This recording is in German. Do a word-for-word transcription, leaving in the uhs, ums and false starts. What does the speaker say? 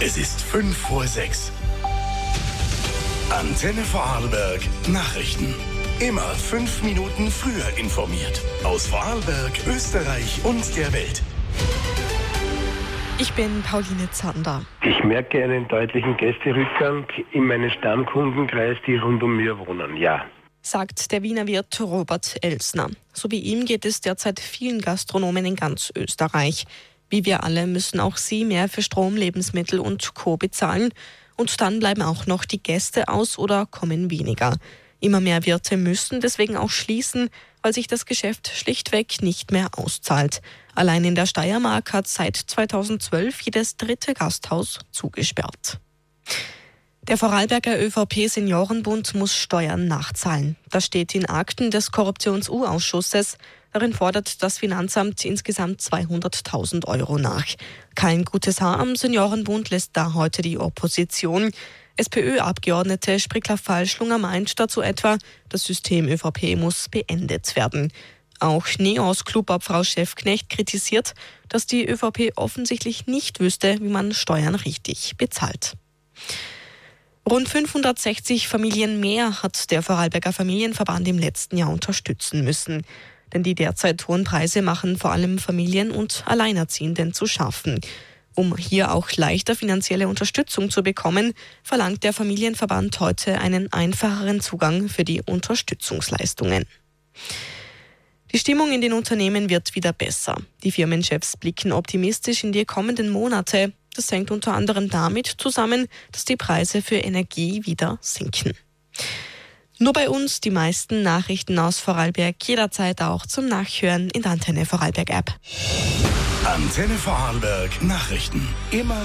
Es ist fünf vor sechs. Antenne Vorarlberg Nachrichten. Immer fünf Minuten früher informiert. Aus Vorarlberg, Österreich und der Welt. Ich bin Pauline Zander. Ich merke einen deutlichen Gästerückgang in meinem Stammkundenkreis, die rund um mir wohnen, ja. Sagt der Wiener Wirt Robert Elsner. So wie ihm geht es derzeit vielen Gastronomen in ganz Österreich. Wie wir alle müssen auch sie mehr für Strom, Lebensmittel und Co. bezahlen. Und dann bleiben auch noch die Gäste aus oder kommen weniger. Immer mehr Wirte müssen deswegen auch schließen, weil sich das Geschäft schlichtweg nicht mehr auszahlt. Allein in der Steiermark hat seit zweitausendzwölf jedes dritte Gasthaus zugesperrt. Der Vorarlberger ÖVP-Seniorenbund muss Steuern nachzahlen. Das steht in Akten des Korruptions-U-Ausschusses. Darin fordert das Finanzamt insgesamt zweihunderttausend Euro nach. Kein gutes Haar am Seniorenbund lässt da heute die Opposition. SPÖ-Abgeordnete Sprickler-Falschlunger meint dazu etwa, das System ÖVP muss beendet werden. Auch Neos-Clubobfrau Schäfknecht kritisiert, dass die ÖVP offensichtlich nicht wüsste, wie man Steuern richtig bezahlt. Rund fünfhundertsechzig Familien mehr hat der Vorarlberger Familienverband im letzten Jahr unterstützen müssen. Denn die derzeit hohen Preise machen vor allem Familien und Alleinerziehenden zu schaffen. Um hier auch leichter finanzielle Unterstützung zu bekommen, verlangt der Familienverband heute einen einfacheren Zugang für die Unterstützungsleistungen. Die Stimmung in den Unternehmen wird wieder besser. Die Firmenchefs blicken optimistisch in die kommenden Monate. Das hängt unter anderem damit zusammen, dass die Preise für Energie wieder sinken. Nur bei uns die meisten Nachrichten aus Vorarlberg jederzeit auch zum Nachhören in der Antenne Vorarlberg App. Antenne Vorarlberg Nachrichten. Immer